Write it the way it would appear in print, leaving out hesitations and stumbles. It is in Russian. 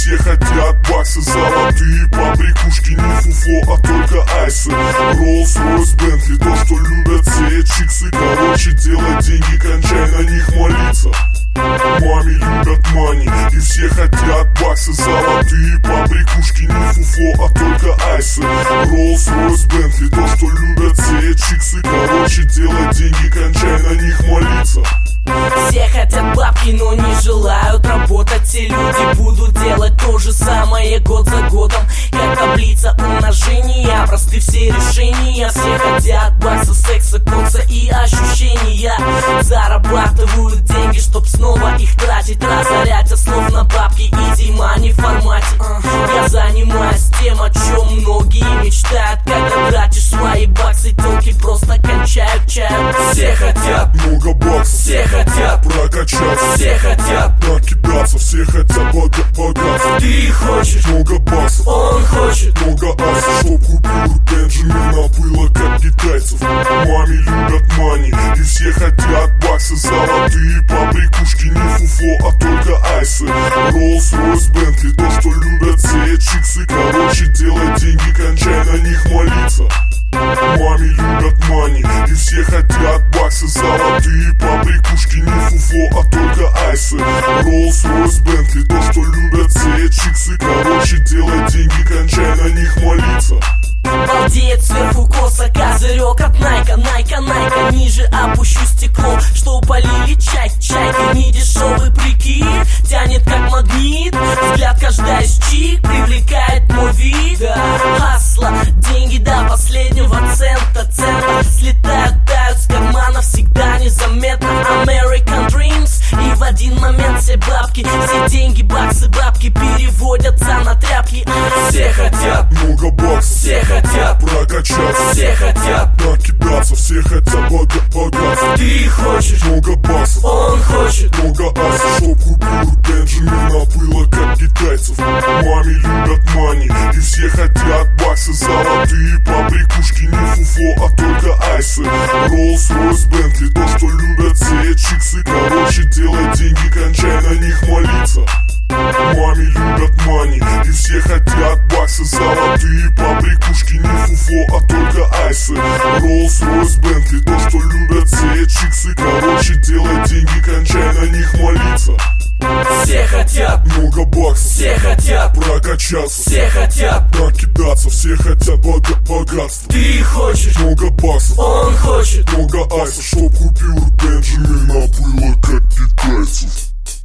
все хотят баксы золотые, побрякушки, не фуфло, а только айсы. Rolls-Royce, Bentley, то, что любят все чиксы. Короче, делать деньги, кончай на них молиться. Мами любят мани, и все хотят баксы золотые, побрякушки, не фуфло, а только айсы. Rolls-Royce, Bentley, то, что любят все чиксы. Короче, делать деньги, кончай на них молиться. Все хотят бабки, но не желают работать. Все люди будут делать то же самое год за годом. Как таблица умножения, просты все решения. Все хотят бакса, секса, кокса и ощущения. Зарабатывают деньги, чтоб снова их тратить. Разорять от слов на бабки, изи мани в формате. Я занимаюсь тем, о чем многие мечтают. Когда тратишь свои баксы, тёлки просто кончают чают. Все хотят много баксов, все хотят прокачаться, все хотят накидаться, все хотят богатства. Ты хочешь много баксов, он хочет много асов, чтоб купюр Бенджамина было как китайцев. Мами любят мани, и все хотят баксы золотые, побрякушки, не фуфло, а только айсы. Rolls-Royce, Bentley, то, что любят все чиксы. Короче, делать деньги, кончай на них молиться. Мами любят мани, и все хотят баксы золотые, побрякушки, не фуфло, а только айсы. Rolls-Royce, Bentley, то, что любят все чиксы. Короче, делать деньги, кончай на них молиться. Балдеет сверху косо, козырек от Найка. Найка, ниже опущу стекло, что полили чайкой. Недешевый прикид, тянет как магнит. Взгляд каждая из чик привлекает мой вид. Хасла, деньги до последнего цента. Слетают, тают с кармана всегда незаметно. American Dreams, и в один момент все бабки, все деньги, баксы, бабки переводятся на тряпки. Все хотят много баксов, все хотят прокачаться, все хотят накидаться, все хотят богатства. Ты хочешь много баксов, он хочет много асов, чтоб купюр Бенджамина было как китайцев. Мами любят мани, и все хотят баксы золотые, побрякушки, не фуфло, а только айсы. Rolls-Royce, Bentley, то, что любят все чиксы. Короче, делать деньги, кончай на них молиться. Мами любят мани, и все хотят баксы золотые, побрякушки, не фуфло, а только айсы. Rolls-Royce, Bentley, то, что любят все чиксы. Короче, делать деньги, кончай на них молиться. все хотят много баксов, все хотят прокачаться, все хотят накидаться, все хотят богатства. Ты хочешь много баксов, он хочет много айсов, чтоб купюр Бенджамина было как китайцев.